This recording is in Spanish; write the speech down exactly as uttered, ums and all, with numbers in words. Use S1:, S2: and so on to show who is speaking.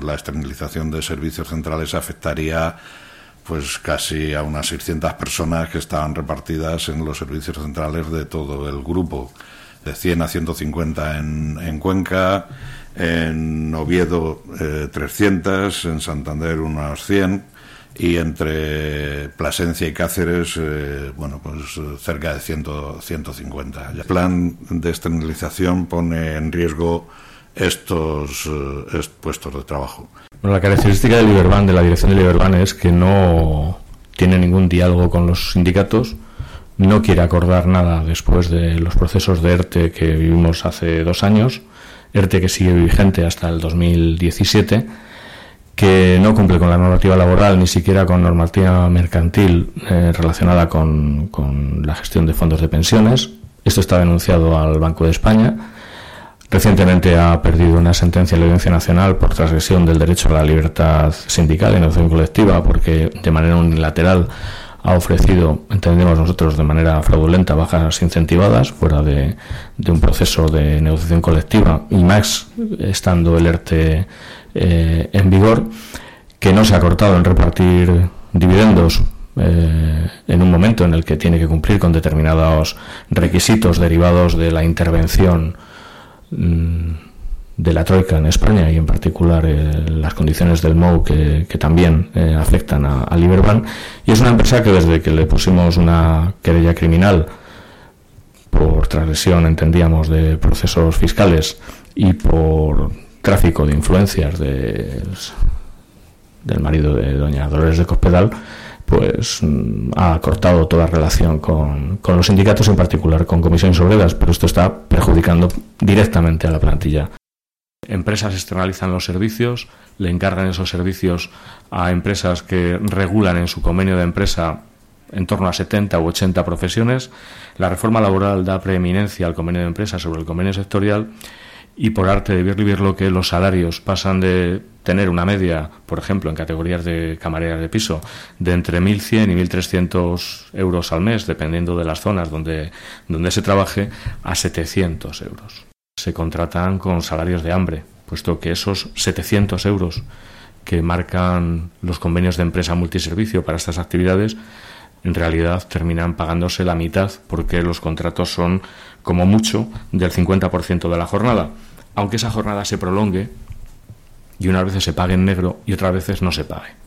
S1: la externalización de servicios centrales afectaría pues casi a unas seiscientas personas que estaban repartidas en los servicios centrales de todo el grupo, de cien a ciento cincuenta en, en Cuenca, en Oviedo eh, trescientas, en Santander unas cien, y entre Plasencia y Cáceres, eh, bueno, pues cerca de cien, ciento cincuenta. El plan de externalización pone en riesgo estos, eh, estos puestos de trabajo.
S2: Bueno, la característica del Iberban, de la dirección del Iberban, es que no tiene ningún diálogo con los sindicatos, no quiere acordar nada después de los procesos de ERTE que vivimos hace dos años, ERTE que sigue vigente hasta el dos mil diecisiete, que no cumple con la normativa laboral, ni siquiera con normativa mercantil eh, relacionada con, con la gestión de fondos de pensiones. Esto está denunciado al Banco de España. Recientemente ha perdido una sentencia de la Audiencia Nacional por transgresión del derecho a la libertad sindical y negociación colectiva, porque de manera unilateral ha ofrecido, entendemos nosotros, de manera fraudulenta, bajas incentivadas fuera de, de un proceso de negociación colectiva, y más estando el ERTE eh, en vigor, que no se ha cortado en repartir dividendos eh, en un momento en el que tiene que cumplir con determinados requisitos derivados de la intervención de la Troika en España, y en particular eh, las condiciones del M O U que, que también eh, afectan a, a Iberban. Y es una empresa que desde que le pusimos una querella criminal por transgresión, entendíamos, de procesos fiscales y por tráfico de influencias de, del marido de doña Dolores de Cospedal, pues ha cortado toda relación con, con los sindicatos, en particular con comisiones obreras, pero esto está perjudicando directamente a la plantilla. Empresas externalizan los servicios, le encargan esos servicios a empresas que regulan en su convenio de empresa en torno a setenta u ochenta profesiones. La reforma laboral da preeminencia al convenio de empresa sobre el convenio sectorial, y por arte de Birli-Birloque los salarios pasan de tener una media, por ejemplo, en categorías de camareras de piso, de entre mil cien y mil trescientos euros al mes, dependiendo de las zonas donde, donde se trabaje, a setecientos euros. Se contratan con salarios de hambre, puesto que esos setecientos euros que marcan los convenios de empresa multiservicio para estas actividades, en realidad terminan pagándose la mitad, porque los contratos son, como mucho, del cincuenta por ciento de la jornada, aunque esa jornada se prolongue y unas veces se pague en negro y otras veces no se pague.